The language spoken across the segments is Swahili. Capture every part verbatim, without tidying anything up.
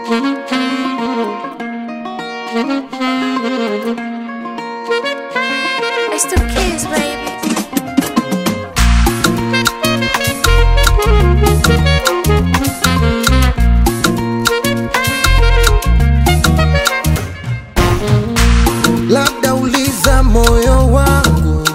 It's the kids, baby. Labda uliza moyo wangu,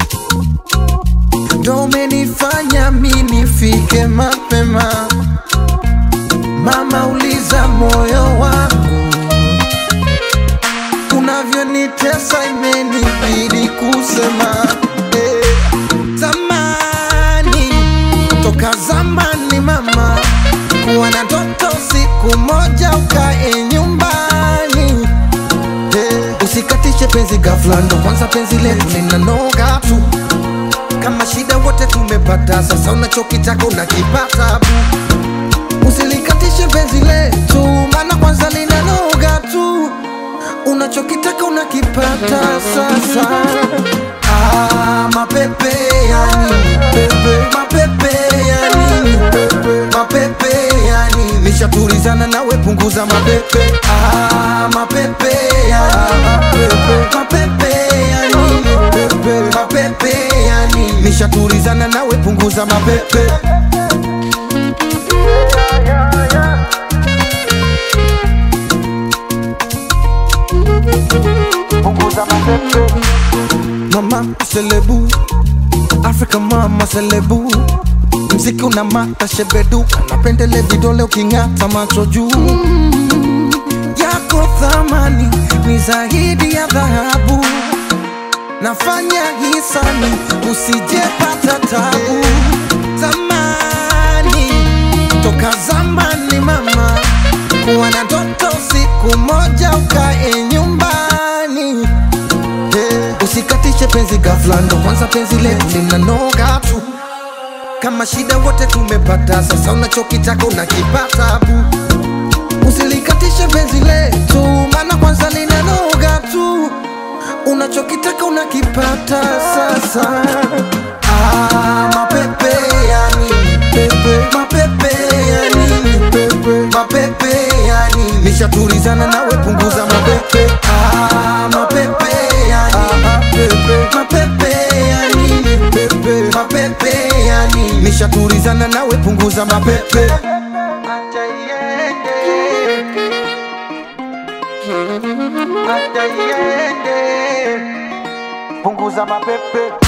ndo umenifanya mimi nifike mapema. Mama, uliza moyo wangu, unavyonitesa imenibidi kusema. eh. Zamani, toka zamani mama, kuwa na ndoto siku moja ukae nyumbani. eh. Usikatishe penzi ghafla, ndo kwanza penzi letu linanoga tu. Kama shida wote tumepata, sasa unachokitaka unakipata bu. Usilikatishe penzi letu, maana kwanza linanoga tu. Unachokitaka unakipata sasa. Ah, mapepe ya nini pepe, mapepe ya nini pepe, mapepe ya nini. Nishatulizana nawe, punguza mapepe. Ah, mapepe ya pepe, mapepe ya nini pepe, mapepe ya nini. Nishatulizana nawe, punguza mapepe. Mama selebu, Africa mama selebu. Mziki una mata shebeduka, napendele vidole ukingata macho juu. mm, Yako thamani ni zaidi ya dhahabu. Nafanya hisani usijepata tabu. Zamani, toka zamani mama, kuwa na ndoto siku moja ukae nyumbani. eh. Usikatishe penzi ghafla, ndo kwanza penzi letu linanoga tu. Kama shida wote tumepata, sasa unachokitaka unakipata bu. Usilikatishe penzi letu, maana kwanza linanoga tu. Unachokitaka unakipata sasa. Ah, mapepe ya nini pepe, mapepe ya nini pepe, mapepe ya nini. Nishatulizana nawe, punguza mapepe. Ah, mapepe ya nini pepe, mapepe ya nini pepe, mapepe ya nini. Nishatulizana nawe, punguza mapepe. Acha iende, acha iende, punguza mapepe.